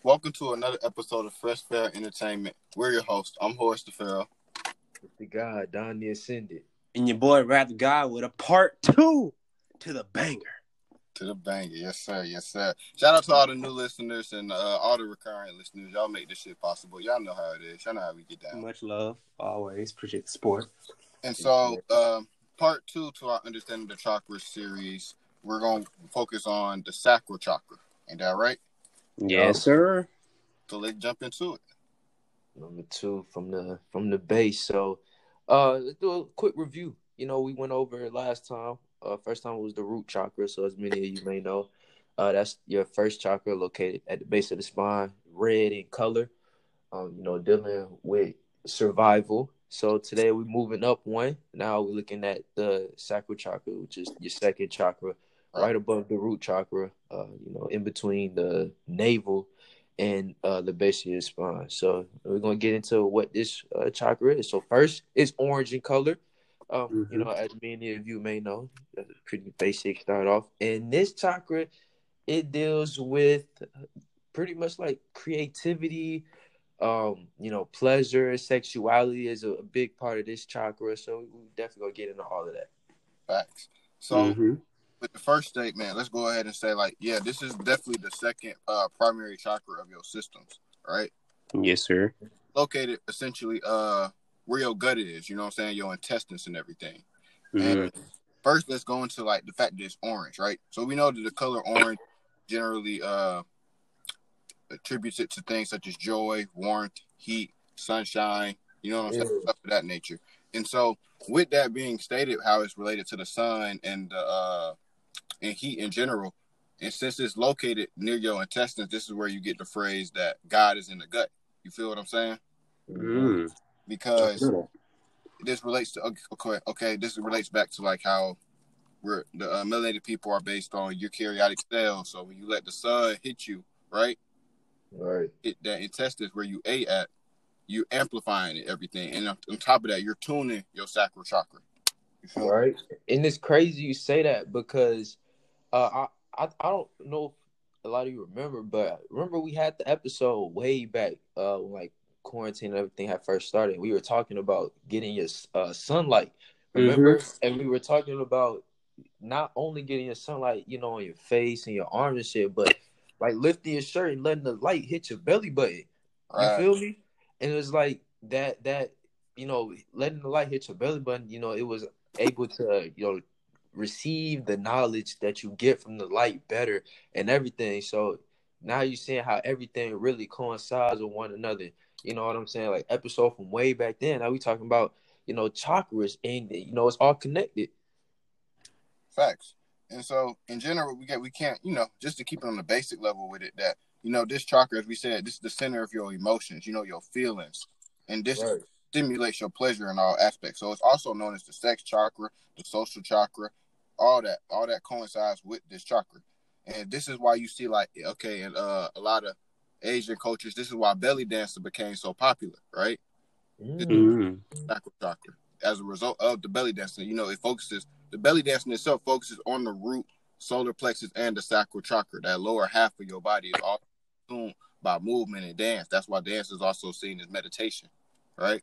Welcome to another episode of Fresh Fair Entertainment. We're your hosts. I'm Horace DeFarrell. With the guy, Don the Ascended. And your boy, Rap the Guy, with a part 2 to the banger. To the banger. Yes, sir. Yes, sir. Shout out to all the new listeners and all the recurring listeners. Y'all make this shit possible. Y'all know how it is. Y'all know how we get down. Much love. Always. Appreciate the support. And so, part 2 to our Understanding the Chakra series, we're going to focus on the sacral chakra. Ain't that right? Yes, sir. So let's jump into it. Number 2 from the base. So, let's do a quick review. You know, we went over it last time. First time was the root chakra. So, as many of you may know, that's your first chakra located at the base of the spine, red in color. Dealing with survival. So today we're moving up one. Now we're looking at the sacral chakra, which is your second chakra, right above the root chakra. In between the navel and the base of your spine. So we're gonna get into what this chakra is. So first, it's orange in color. As many of you may know, that's a pretty basic start off. And this chakra, it deals with pretty much like creativity. Pleasure, sexuality is a big part of this chakra. So we definitely gonna get into all of that. Facts. So with the first statement, let's go ahead and say, this is definitely the second primary chakra of your systems, right? Yes, sir. Located essentially where your gut is, you know what I'm saying, your intestines and everything. And first, let's go into the fact that it's orange, right? So we know that the color orange generally attributes it to things such as joy, warmth, heat, sunshine, you know what I'm saying, stuff of that nature. And so with that being stated, how it's related to the sun and and heat in general, and since it's located near your intestines, this is where you get the phrase that God is in the gut. You feel what I'm saying? Because this relates to this relates back to how we're the melanated people are based on eukaryotic cells. So when you let the sun hit you, right, that intestines where you ate at, you amplifying it, everything, and on top of that, you're tuning your sacral chakra. You feel right? And it's crazy you say that because I don't know if a lot of you remember, but remember we had the episode way back when quarantine and everything had first started. We were talking about getting your sunlight, remember? And we were talking about not only getting your sunlight, on your face and your arms and shit, but lifting your shirt and letting the light hit your belly button. You feel me? And it was like that letting the light hit your belly button, it was able to, receive the knowledge that you get from the light better and everything. So now you're seeing how everything really coincides with one another. You know what I'm saying? Like episode from way back then. Now we talking about, chakras and, it's all connected. Facts. And so in general, we can't, just to keep it on the basic level with it, that, this chakra, as we said, this is the center of your emotions, your feelings. And this stimulates your pleasure in all aspects. So it's also known as the sex chakra, the social chakra, all that coincides with this chakra. And this is why you see in a lot of Asian cultures, this is why belly dancing became so popular, right? Sacral chakra. As a result of the belly dancing, the belly dancing itself focuses on the root, solar plexus, and the sacral chakra. That lower half of your body is all consumed by movement and dance. That's why dance is also seen as meditation, right?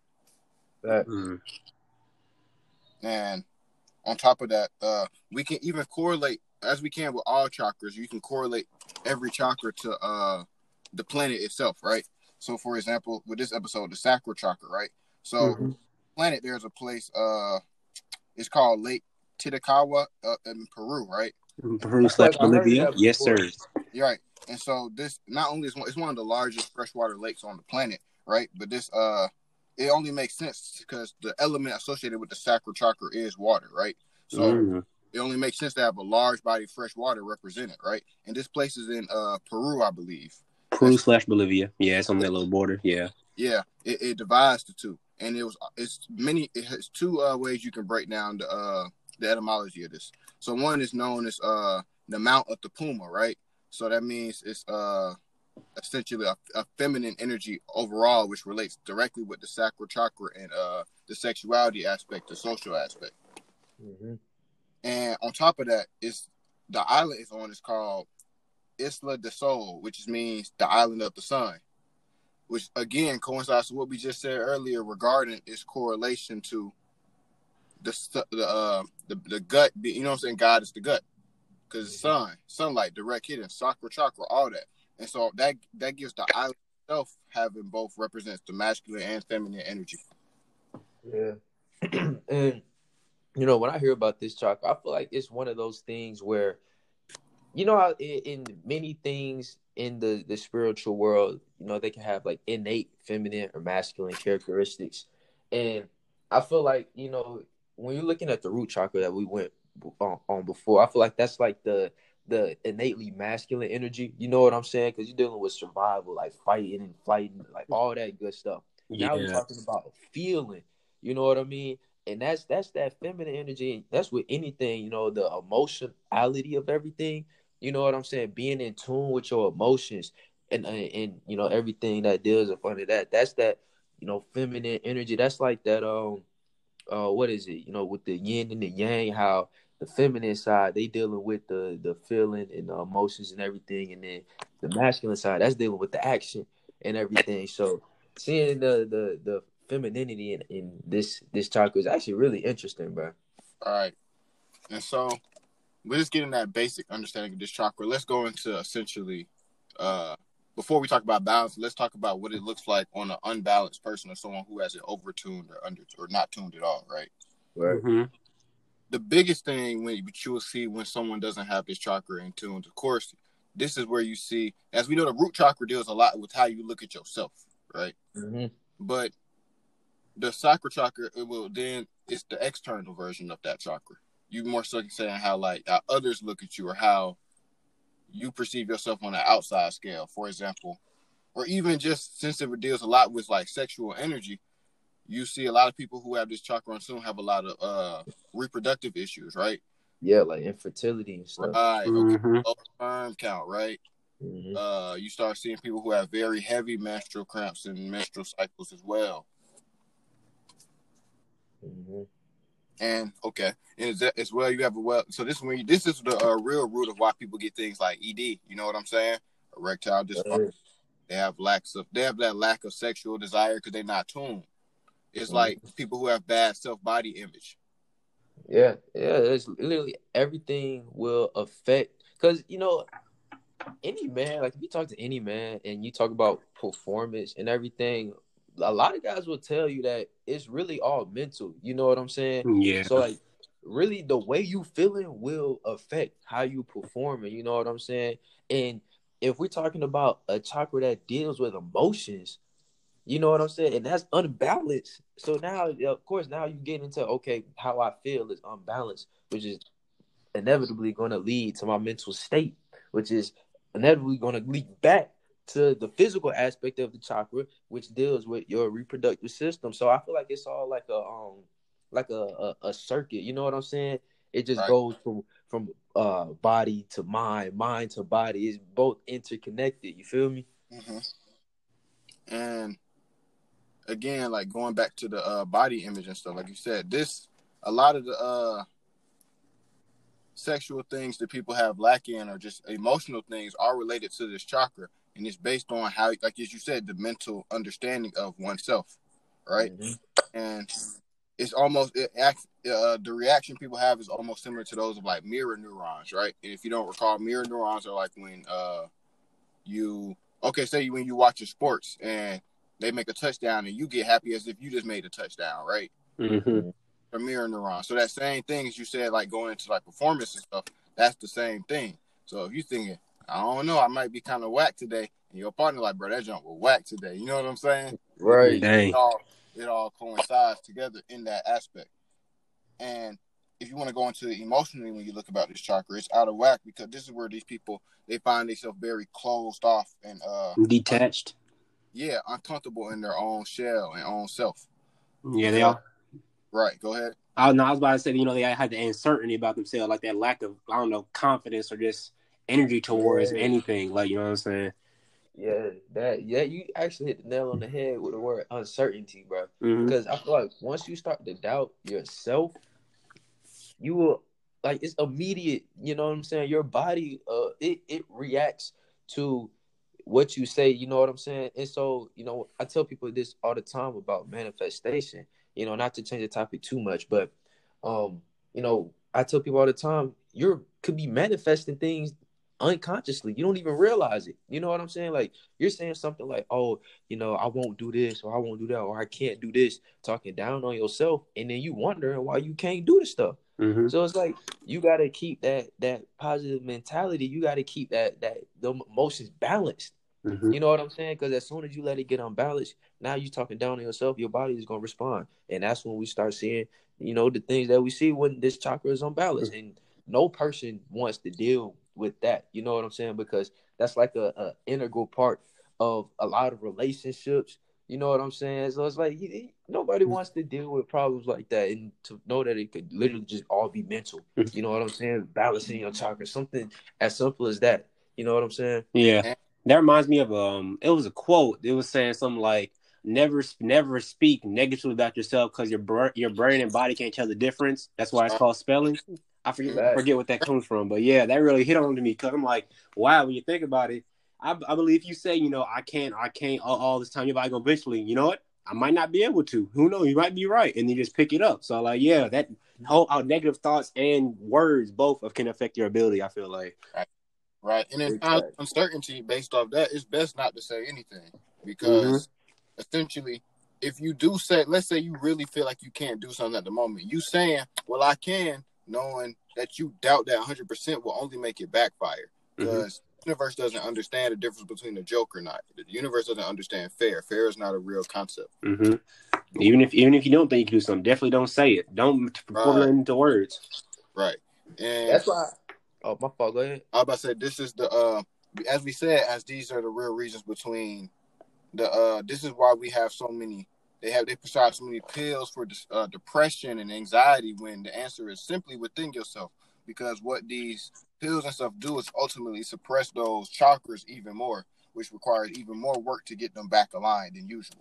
And on top of that, we can even correlate, as we can with all chakras, you can correlate every chakra to the planet itself, right? So, for example, with this episode, the sacral chakra, right? So, planet, there's a place, it's called Lake Titicaca in Peru, right? Peru/Bolivia, yes, sir. You're right. And so this not only is it's one of the largest freshwater lakes on the planet, right? But this it only makes sense because the element associated with the sacral chakra is water, right? So it only makes sense to have a large body of fresh water represented, right? And this place is in Peru, I believe. Peru/Bolivia. Yeah, it's on that little border. Yeah. Yeah, it divides the two. And it has two ways you can break down the etymology of this. So one is known as the Mount of the Puma, right? So that means it's essentially a feminine energy overall, which relates directly with the sacral chakra and the sexuality aspect, the social aspect. And on top of that, the island is called Isla del Sol, which means the island of the sun, which again coincides with what we just said earlier regarding its correlation to the gut. You know what I'm saying? God is the gut because sunlight, direct hitting, sacral chakra, all that, and so that gives the island itself having both represents the masculine and feminine energy. Yeah, and you know when I hear about this chakra, I feel like it's one of those things where, you know, how in many things in the spiritual world, you know, they can have like innate feminine or masculine characteristics, and I feel like, you know, when you're looking at the root chakra that we went on before, I feel like that's like the innately masculine energy. You know what I'm saying? Because you're dealing with survival, like fighting and flighting, like all that good stuff. Yeah. Now we're talking about feeling. You know what I mean? And that's that feminine energy. That's with anything. You know, the emotionality of everything. You know what I'm saying? Being in tune with your emotions and you know everything that deals up under that. That's that, you know, feminine energy. That's like that what is it? You know, with the yin and the yang, how the feminine side they dealing with the feeling and the emotions and everything, and then the masculine side that's dealing with the action and everything. So seeing the femininity in this chakra is actually really interesting, bro. All right, and so we're just getting that basic understanding of this chakra. Let's go into essentially, before we talk about balance, let's talk about what it looks like on an unbalanced person or someone who has it overtuned or not tuned at all, right? Right. Mm-hmm. The biggest thing you will see when someone doesn't have this chakra in tune, of course, this is where you see, as we know, the root chakra deals a lot with how you look at yourself, right? Mm-hmm. But the sacral chakra, it's the external version of that chakra. You more so saying how others look at you or how you perceive yourself on an outside scale, for example, or even just since it deals a lot with like sexual energy, you see a lot of people who have this chakra on soon have a lot of reproductive issues, right? Yeah, like infertility and stuff. Right. Mm-hmm. Okay. Low sperm count, right? Mm-hmm. You start seeing people who have very heavy menstrual cramps and menstrual cycles as well. Mm-hmm. And as well, you have so this is the real root of why people get things like ED. You know what I'm saying? Erectile dysfunction. They have that lack of sexual desire because they're not tuned. It's like people who have bad self-body image. Yeah, it's literally everything will affect, because you know any man, like if you talk to any man and you talk about performance and everything, a lot of guys will tell you that it's really all mental. You know what I'm saying? Yeah. So like really the way you feeling will affect how you performing. You know what I'm saying? And if we're talking about a chakra that deals with emotions, you know what I'm saying? And that's unbalanced. So now, of course, now you get into, okay, how I feel is unbalanced, which is inevitably going to lead to my mental state, which is inevitably going to lead back to the physical aspect of the chakra, which deals with your reproductive system. So I feel like it's all like a circuit. You know what I'm saying? It just Right. goes from body to mind to body. It's both interconnected. You feel me? Mm-hmm. And again, like going back to the body image and stuff, like you said, a lot of the sexual things that people have lacking or just emotional things are related to this chakra, and it's based on how, like as you said, the mental understanding of oneself, right? Mm-hmm. And it's almost the reaction people have is almost similar to those of like mirror neurons, right? And if you don't recall, mirror neurons are like when when you watch your sports and they make a touchdown and you get happy as if you just made a touchdown, right? Mm-hmm. A mirror neuron. So that same thing as you said, like going into like performance and stuff, that's the same thing. So if you thinking, I don't know, I might be kind of whack today, and your partner like, bro, that jump was whack today. You know what I'm saying? Right. Dang. It all coincides together in that aspect. And if you want to go into emotionally when you look about this chakra, it's out of whack because this is where these people, they find themselves very closed off and detached. Uncomfortable in their own shell and own self. Yeah, they are. Right, go ahead. I was about to say, they had the uncertainty about themselves, like that lack of, I don't know, confidence or just energy towards anything. Like, you know what I'm saying? Yeah, you actually hit the nail on the head with the word uncertainty, bro. Mm-hmm. Because I feel like once you start to doubt yourself, you will like it's immediate. You know what I'm saying? Your body, it reacts to what you say. You know what I'm saying? And so, I tell people this all the time about manifestation. Not to change the topic too much, but I tell people all the time, you could be manifesting things unconsciously. You don't even realize it. You know what I'm saying? Like you're saying something like, oh, I won't do this, or I won't do that, or I can't do this, talking down on yourself, and then you wondering why you can't do the stuff. Mm-hmm. So it's like you gotta keep that positive mentality. You gotta keep that the emotions balanced. Mm-hmm. You know what I'm saying? Because as soon as you let it get unbalanced, now you're talking down on yourself, your body is gonna respond. And that's when we start seeing, the things that we see when this chakra is unbalanced. And no person wants to deal with that. You know what I'm saying? Because that's like a integral part of a lot of relationships. You know what I'm saying? So it's like nobody wants to deal with problems like that, and to know that it could literally just all be mental. You know what I'm saying? Balancing your chakra, something as simple as that. You know what I'm saying? Yeah, that reminds me of it was a quote. It was saying something like, "Never speak negatively about yourself because your brain and body can't tell the difference. That's why it's called spelling." I forget what that comes from, but yeah, that really hit on to me because I'm like, wow, when you think about it, I believe you say, I can't all this time, your body gonna eventually, you know what? I might not be able to. Who knows? You might be right, and then just pick it up. So like, yeah, that whole negative thoughts and words both can affect your ability. I feel like. Right. And in times of uncertainty based off that, it's best not to say anything because essentially, if you do say, let's say you really feel like you can't do something at the moment, you saying, well, I can, knowing that you doubt that 100% will only make it backfire because the universe doesn't understand the difference between a joke or not. The universe doesn't understand fair. Fair is not a real concept. Even if you don't think you can do something, definitely don't say it. Don't formulate into words. Right. And that's why. Oh, my fault. Go ahead. I was about to say, this is the, as we said, as these are the real reasons between the, this is why we have so many, they prescribe so many pills for depression and anxiety when the answer is simply within yourself. Because what these pills and stuff do is ultimately suppress those chakras even more, which requires even more work to get them back aligned than usual.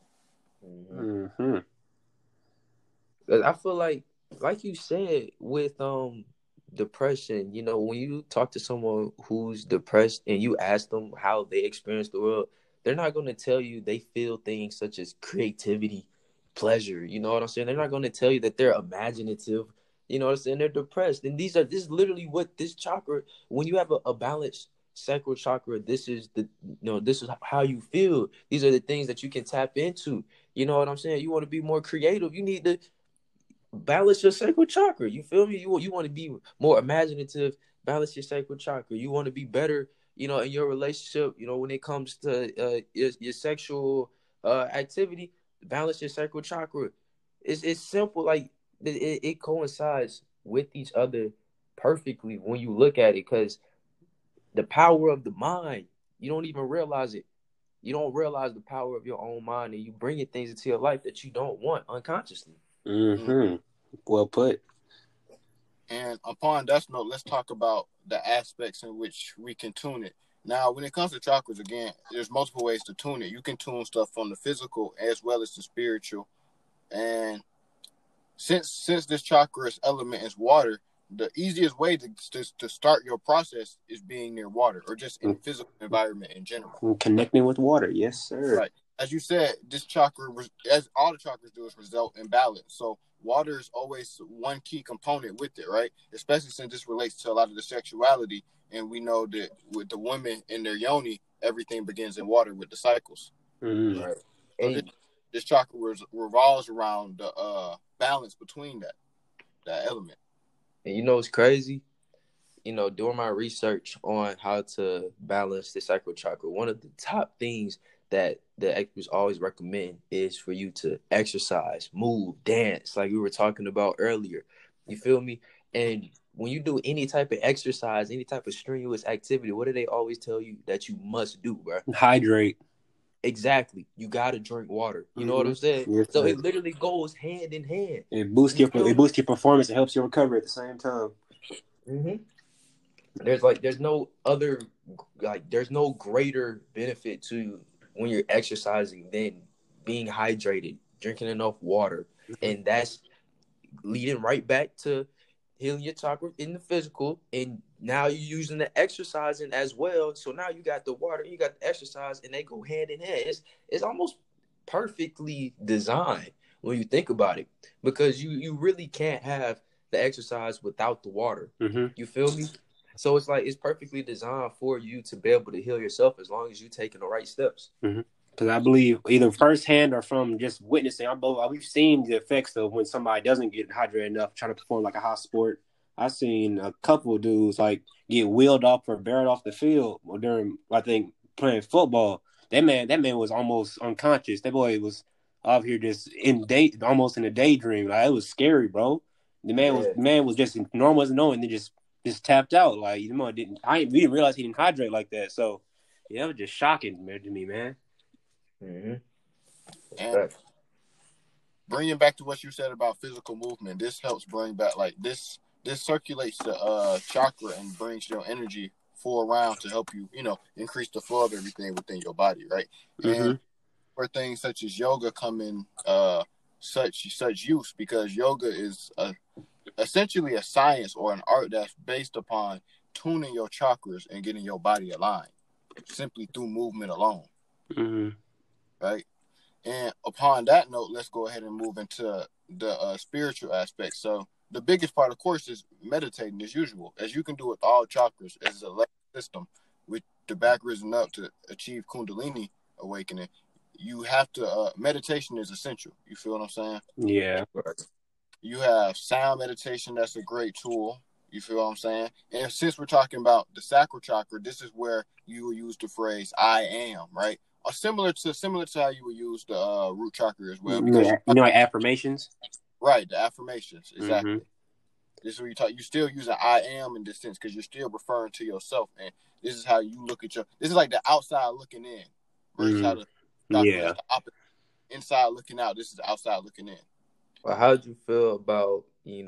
I feel like you said, with depression, when you talk to someone who's depressed and you ask them how they experience the world, they're not going to tell you they feel things such as creativity, pleasure. You know what I'm saying? They're not going to tell you that they're imaginative. You know what I'm saying? They're depressed. And this is literally what this chakra, when you have a balanced sacral chakra, this is this is how you feel. These are the things that you can tap into. You know what I'm saying? You want to be more creative, you need to balance your sacral chakra. You feel me? You want to be more imaginative, balance your sacral chakra. You want to be better, in your relationship, when it comes to your sexual activity, balance your sacral chakra. It's simple. Like it coincides with each other perfectly when you look at it, because the power of the mind, you don't even realize it. You don't realize the power of your own mind, and you bringing things into your life that you don't want unconsciously. Well put. And upon that note, let's talk about the aspects in which we can tune it. Now, when it comes to chakras, again, there's multiple ways to tune it. You can tune stuff from the physical as well as the spiritual. And since this chakra's element is water, the easiest way to start your process is being near water, or just in physical environment in general. Connecting with water, yes, sir. Right. As you said, this chakra, as all the chakras do, is result in balance. So water is always one key component with it, right? Especially since this relates to a lot of the sexuality, and we know that with the women in their yoni, everything begins in water with the cycles. Right. So this chakra revolves around the balance between that element. And it's crazy? Doing my research on how to balance the sacral chakra, one of the top things that the experts always recommend is for you to exercise, move, dance, like we were talking about earlier. You feel me? And when you do any type of exercise, any type of strenuous activity, what do they always tell you that you must do, bro? Hydrate. Exactly. You got to drink water. You know what I'm saying? Yes, so it literally goes hand in hand. It boosts your performance. It helps you recover at the same time. There's no other, there's no greater benefit to when you're exercising than being hydrated, drinking enough water. And that's leading right back to healing your chakra in the physical, and now you're using the exercising as well. So now you got the water, you got the exercise, and they go hand in hand. It's almost perfectly designed when you think about it, because you really can't have the exercise without the water. Mm-hmm. You feel me? So it's like it's perfectly designed for you to be able to heal yourself as long as you're taking the right steps. Mm-hmm. Because I believe either firsthand or from just witnessing, we've seen the effects of when somebody doesn't get hydrated enough, trying to perform like a hot sport. I've seen a couple of dudes like get wheeled off or buried off the field during, I think, playing football. That man was almost unconscious. That boy was out here just almost in a daydream. Like, it was scary, bro. The man was just normal as no, and then just tapped out. Like, we didn't realize he didn't hydrate like that. So yeah, it was just shocking to me, man. Mm-hmm. And bringing back to what you said about physical movement, this helps bring back, like, this circulates the chakra and brings your energy around to help you, increase the flow of everything within your body, right? Mm-hmm. And where things such as yoga come in such use, because yoga is essentially a science or an art that's based upon tuning your chakras and getting your body aligned simply through movement alone. Mm-hmm. Right? And upon that note, let's go ahead and move into the spiritual aspect. So the biggest part, of course, is meditating as usual, as you can do with all chakras as a system, with the back risen up to achieve Kundalini awakening. You have to, meditation is essential. You feel what I'm saying? Yeah. You have sound meditation. That's a great tool. You feel what I'm saying? And since we're talking about the sacral chakra, this is where you will use the phrase "I am," right? Or similar to how you would use the root chakra as well. Because like affirmations. Right, the affirmations, exactly. Mm-hmm. This is where you still using "I am" in this sense, because you're still referring to yourself, and this is how you look at this is like the outside looking in, versus how the chakra is the opposite. Inside looking out. This is the outside looking in. Well, how do you feel about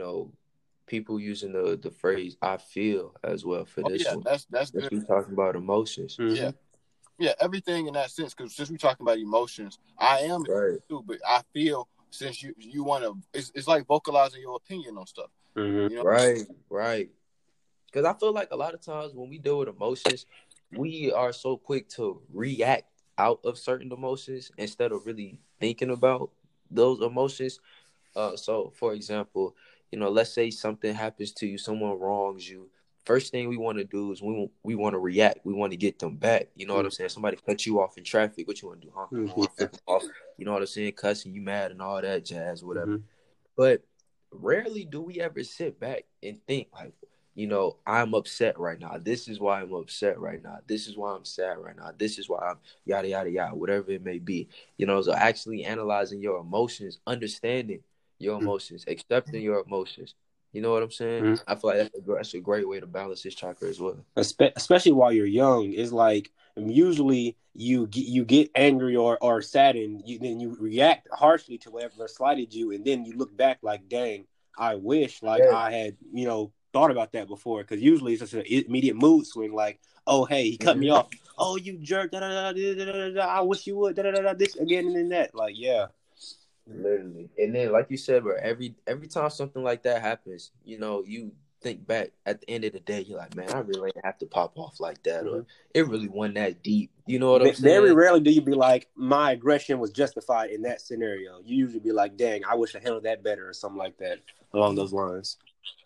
people using the phrase "I feel" as well for this one? That's good. We're talking about emotions. Mm-hmm. Yeah, everything in that sense. Because since we're talking about emotions, I am right too, but I feel, since you want to, it's like vocalizing your opinion on stuff. Mm-hmm. Right. Because I feel like a lot of times when we deal with emotions, we are so quick to react out of certain emotions instead of really thinking about those emotions. So, for example, let's say something happens to you, someone wrongs you. First thing we want to do is we want to react. We want to get them back. You know what I'm saying? Somebody cut you off in traffic. What you want to do, huh? Mm-hmm. Flip them off. You know what I'm saying? Cussing you mad and all that jazz, whatever. Mm-hmm. But rarely do we ever sit back and think like, I'm upset right now. This is why I'm upset right now. This is why I'm sad right now. This is why I'm yada, yada, yada, whatever it may be. So actually analyzing your emotions, understanding your emotions, accepting your emotions. You know what I'm saying? Mm-hmm. I feel like that's a great way to balance this chakra as well. Especially while you're young, it's like usually you get angry or saddened, then you react harshly to whatever slighted you, and then you look back like, dang, I wish I had thought about that before, because usually it's just an immediate mood swing, like, oh hey, he cut me off, oh you jerk, da, da, da, da, da, I wish you would, da, da, da, da, this again and then that, like, yeah. Literally. And then, like you said, bro, every time something like that happens, you think back at the end of the day, you're like, man, I really didn't have to pop off like that, Mm-hmm. or it really wasn't that deep. You know what I'm saying? Very rarely do you be like, my aggression was justified in that scenario. You usually be like, dang, I wish I handled that better, or something like that along those lines.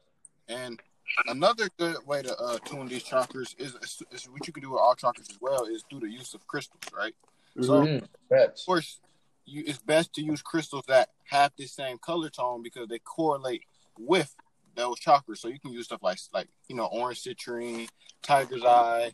And another good way to tune these chakras is what you can do with all chakras as well, is through the use of crystals, right? Mm-hmm. So, of course, it's best to use crystals that have the same color tone, because they correlate with those chakras. So you can use stuff like orange citrine, tiger's eye,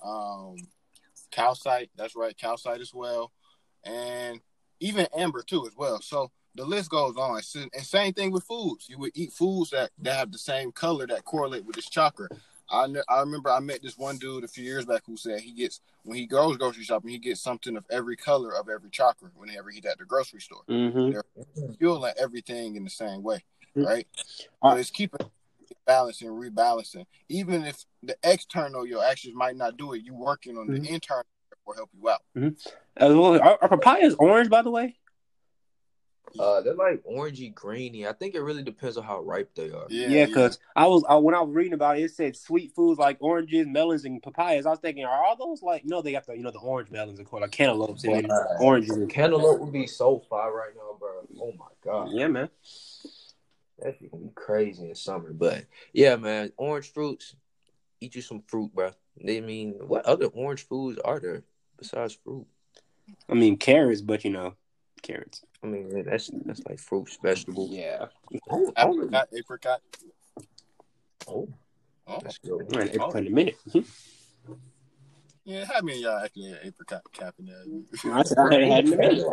calcite. That's right, calcite as well, and even amber too as well. So the list goes on. And same thing with foods. You would eat foods that have the same color that correlate with this chakra. I remember I met this one dude a few years back who said when he goes grocery shopping, he gets something of every color of every chakra whenever he's at the grocery store. Mm-hmm. They're fueling everything in the same way, right? So it's keeping balancing, rebalancing. Even if the external, your actions might not do it, you working on the internal will help you out. Mm-hmm. Are papayas orange, by the way? They're like orangey greeny. I think it really depends on how ripe they are. Yeah, because when I was reading about it, it said sweet foods like oranges, melons, and papayas. I was thinking, are all those like no? They got the the orange melons of course, like cantaloupes and then oranges. And cantaloupe would be so fire right now, bro. Oh my god. Yeah, man. That's gonna be crazy in summer, but yeah, man. Orange fruits. Eat you some fruit, bro. I mean, what other orange foods are there besides fruit? I mean carrots, but carrots. I mean, that's like fruits, vegetables. Yeah. Apricot. Oh, that's good. An apricot in a minute. Yeah, how many of y'all actually had apricot cap in there? I haven't had in a minute.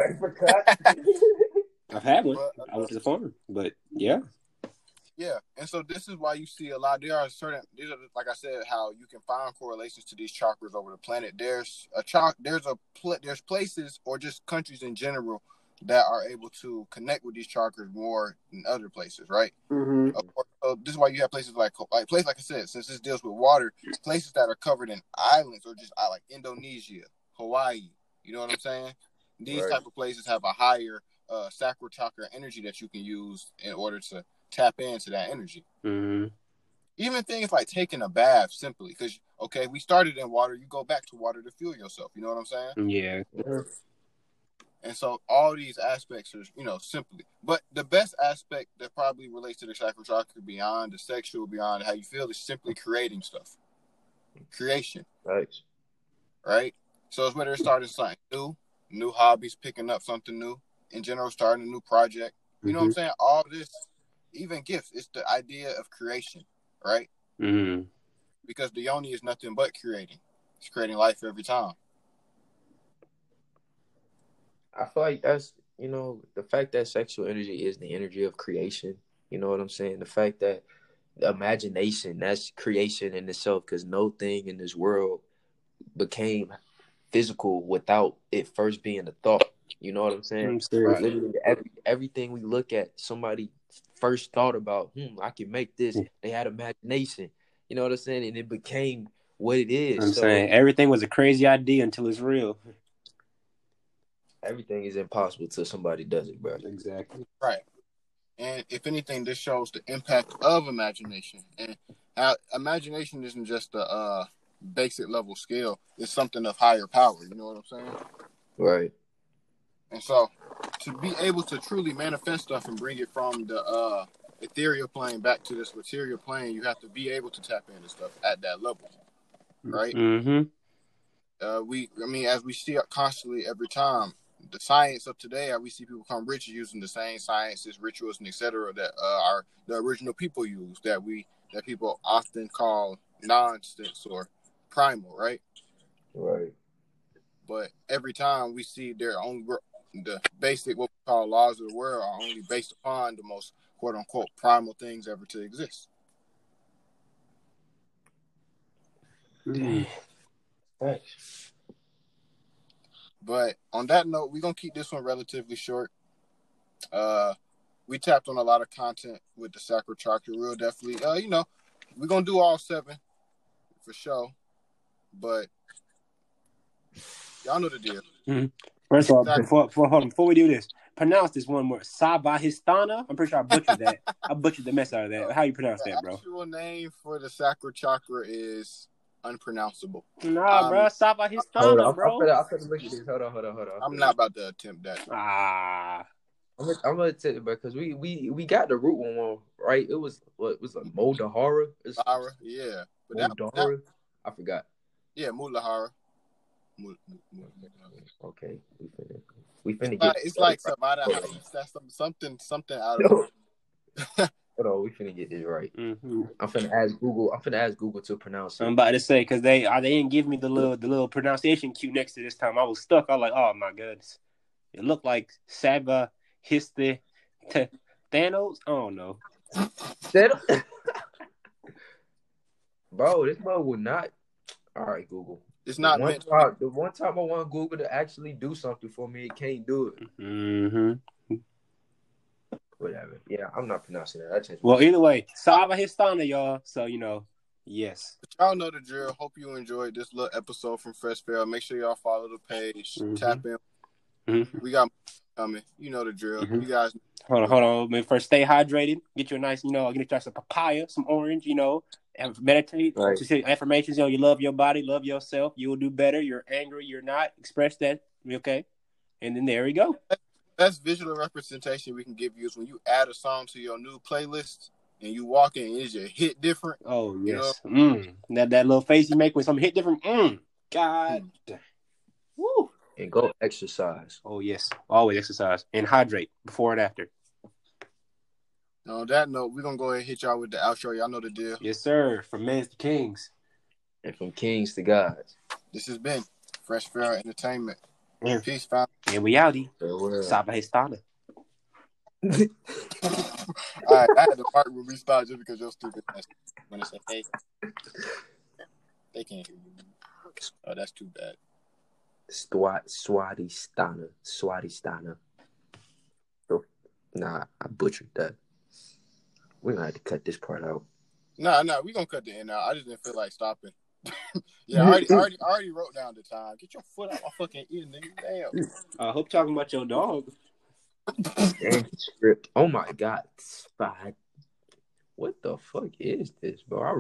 I've had one. I went to the farm, but yeah. Yeah, and so this is why you see a lot. These are like I said, how you can find correlations to these chakras over the planet. There's places or just countries in general that are able to connect with these chakras more than other places, right? Mm-hmm. So this is why you have places like I said, since this deals with water, places that are covered in islands or just like Indonesia, Hawaii. You know what I'm saying? These type of places have a higher sacral chakra energy that you can use in order to tap into that energy. Mm-hmm. Even things like taking a bath simply because we started in water, you go back to water to fuel yourself. You know what I'm saying? Yeah. And so all these aspects are simply, but the best aspect that probably relates to the sacral chakra beyond the sexual, beyond how you feel, is simply creating stuff. Creation. Right? So it's whether it's starting something new hobbies, picking up something new, in general, starting a new project. You know what I'm saying? All this, even gifts, it's the idea of creation, right? Mm-hmm. Because the yoni is nothing but creating. It's creating life every time. I feel like that's, the fact that sexual energy is the energy of creation. You know what I'm saying? The fact that the imagination, that's creation in itself, because no thing in this world became physical without it first being a thought. You know what I'm saying? Right. Literally everything we look at, somebody first thought about, I can make this. They had imagination. You know what I'm saying? And it became what it is. I'm saying everything was a crazy idea until it's real. Everything is impossible till somebody does it, bro. Exactly. Right. And if anything, this shows the impact of imagination. And how imagination isn't just a basic level skill. It's something of higher power. You know what I'm saying? Right. And so to be able to truly manifest stuff and bring it from the ethereal plane back to this material plane, you have to be able to tap into stuff at that level. Right? Mm-hmm. As we see constantly every time, the science of today, we see people become rich using the same sciences, rituals, and etc. that are the original people use, that people often call nonsense or primal, right? Right. But every time we see the basic, what we call laws of the world, are only based upon the most quote unquote primal things ever to exist. Thanks. But on that note, we're gonna keep this one relatively short. We tapped on a lot of content with the sacral chakra, real definitely. We're gonna do all 7 for sure. But y'all know the deal. Mm-hmm. First of all, before we do this, pronounce this one more. Savahistana. I'm pretty sure I butchered that. I butchered the mess out of that. How you pronounce that, bro? The actual name for the sacral chakra is unpronounceable. Nah, bro. Savahistana, bro. I'm gonna look at this. Hold on. I'm not about to attempt that. I'm gonna tell you, bro, because we got the root one wrong, right? It was like Muldahara? Yeah. Muldahara? I forgot. Yeah, Muldahara. Okay, we finna get. It's like Savada. That's something out of. Hold on, we finna get this right. Mm-hmm. I'm finna ask Google to pronounce it. I'm about to say because they didn't give me the little pronunciation cue next to this time. I was stuck. I was like, oh my goodness, it looked like Savahistana. Thanos. I don't know. Bro, this bro would not. All right, Google. It's not the one time I want Google to actually do something for me, it can't do it. Mm-hmm. Whatever. Yeah, I'm not pronouncing that. Well, either way, Savahistana, y'all. So yes. Y'all know the drill. Hope you enjoyed this little episode from Fresh Fair. Make sure y'all follow the page. Mm-hmm. Tap in. Mm-hmm. We got coming. You know the drill. Mm-hmm. You guys. Hold on. Maybe first, stay hydrated. Get you a nice, get you some papaya, some orange, and meditate. Right. Just affirmations, you love your body, love yourself. You will do better. You're angry. You're not. Express that. Okay. And then there we go. Best visual representation we can give you is when you add a song to your new playlist and you walk in, is your hit different? Oh, yes. That little face you make when something hit different. God. Woo. And go exercise. Oh, yes. Always exercise. And hydrate before and after. On that note, we're going to go ahead and hit y'all with the outro. Y'all know the deal. Yes, sir. From men's to kings. And from kings to gods. This has been Fresh Farrell Entertainment. Yeah. Peace, fam. And we outie. Saba Hestana. All right, I had to mark when we start just because you're stupid. When it's hey, they can't hear you. Oh, that's too bad. Swadhisthana. So, nah, I butchered that. We're gonna have to cut this part out. Nah, we're gonna cut the end out. I just didn't feel like stopping. Yeah, I already wrote down the time. Get your foot out my fucking ear, nigga. Damn. I hope talking about your dog. Script. Oh my god. Spot. What the fuck is this, bro?